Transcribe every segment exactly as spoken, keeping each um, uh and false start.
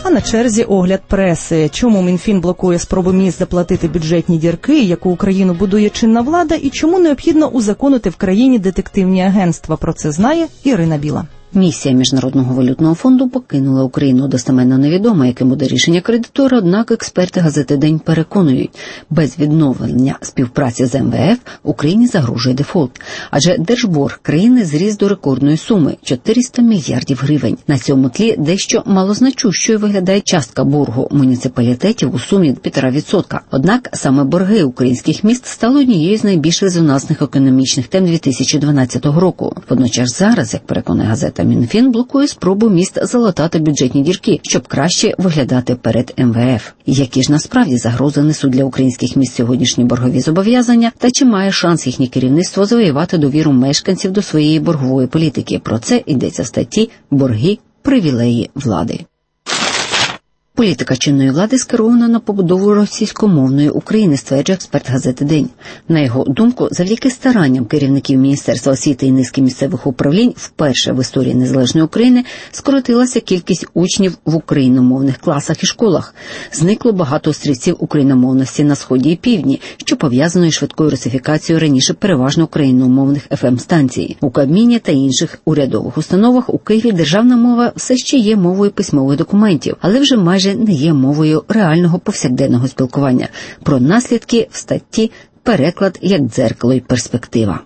А на черзі огляд преси. Чому Мінфін блокує спробу МІЗ заплатити бюджетні дірки, яку Україну будує чинна влада, і чому необхідно узаконити в країні детективні агентства? Про це знає Ірина Біла. Місія Міжнародного валютного фонду покинула Україну. Достеменно невідомо, яким буде рішення кредитора, однак експерти газети «День» переконують, без відновлення співпраці з ем ве еф Україні загрожує дефолт. Адже держборг країни зріс до рекордної суми – чотириста мільярдів гривень. На цьому тлі дещо малозначущою виглядає частка боргу муніципалітетів у сумі півтора відсотка. Однак саме борги українських міст стали однією з найбільш резонансних економічних тем дві тисячі дванадцятого року. Водночас зараз, як переконує газета, Мінфін блокує спробу міст залатати бюджетні дірки, щоб краще виглядати перед ем ве еф. Які ж насправді загрози несуть для українських міст сьогоднішні боргові зобов'язання, та чи має шанс їхнє керівництво завоювати довіру мешканців до своєї боргової політики? Про це йдеться в статті «Борги. Привілеї влади». Політика чинної влади скерована на побудову російськомовної України, стверджує експерт газети «День». На його думку, завдяки старанням керівників Міністерства освіти і низки місцевих управлінь вперше в історії незалежної України скоротилася кількість учнів в україномовних класах і школах. Зникло багато острівців україномовності на Сході і Півдні, що пов'язано із швидкою русифікацією раніше переважно україномовних еф ем-станцій. У Кабміні та інших урядових установах у Києві державна мова все ще є мовою письмових документів, але вже майже не є мовою реального повсякденного спілкування. Про наслідки в статті «Переклад як дзеркало і перспектива».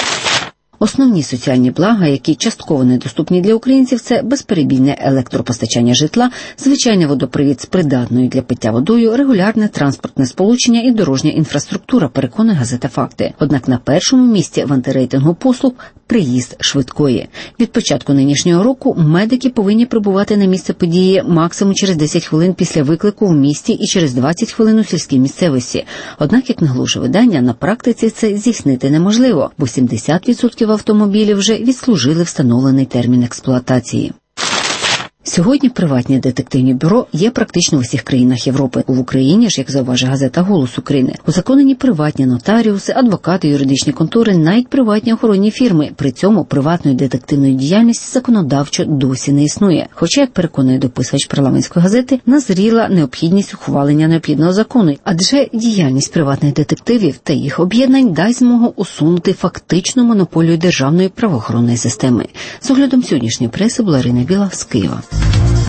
Основні соціальні блага, які частково недоступні для українців, це безперебійне електропостачання житла, звичайний водопровід з придатною для пиття водою, регулярне транспортне сполучення і дорожня інфраструктура, переконує газета «Факти». Однак на першому місці в антирейтингу послуг – приїзд швидкої. Від початку нинішнього року медики повинні прибувати на місце події максимум через десять хвилин після виклику в місті і через двадцять хвилин у сільській місцевості. Однак, як наголошує видання, на практиці це здійснити неможливо, бо сімдесят відсотків автомобілів вже відслужили встановлений термін експлуатації. Сьогодні приватні детективні бюро є практично в усіх країнах Європи. В Україні ж, як зауважує газета «Голос України», узаконені приватні нотаріуси, адвокати, юридичні контори, навіть приватні охоронні фірми. При цьому приватної детективної діяльності законодавчо досі не існує. Хоча, як переконує дописувач парламентської газети, назріла необхідність ухвалення необхідного закону, адже діяльність приватних детективів та їх об'єднань дасть змогу усунути фактичну монополію державної правоохоронної системи. З оглядом сьогоднішньої преси була Ірина Біла з Києва.